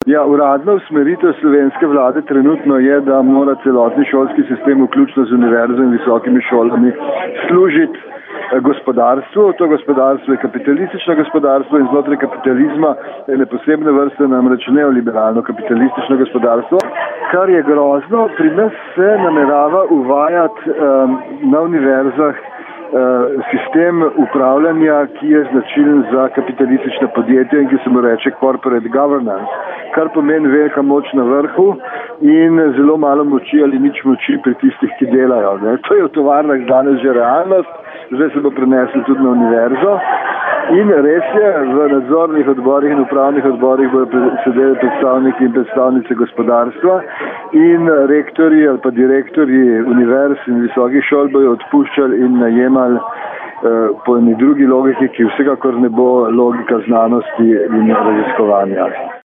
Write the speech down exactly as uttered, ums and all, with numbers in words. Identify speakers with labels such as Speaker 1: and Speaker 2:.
Speaker 1: Ja, uradna usmeritev slovenske vlade trenutno je, da mora celotni šolski sistem, vključno z univerzo in visokimi šolami, služiti gospodarstvu. To gospodarstvo je kapitalistično gospodarstvo in znotraj kapitalizma ene posebne vrste, namreč neoliberalno kapitalistično gospodarstvo. Kar je grozno, pri nas se namerava uvajati um, na univerzah sistem upravljanja, ki je značilen za kapitalistična podjetja in ki se mu reče corporate governance, kar pomeni velika moč na vrhu in zelo malo moči ali nič moči pri tistih, ki delajo. Ne. To je v tovarnah danes že realnost, zdaj se bo preneslo tudi na univerzo. In res je, v nadzornih odborih in upravnih odborih bodo sedeli predstavniki in predstavnice gospodarstva in rektorji ali pa direktorji univerz in visokih šol bojo odpuščali in najemali eh, po eni drugi logiki, ki vsekakor ne bo logika znanosti in raziskovanja.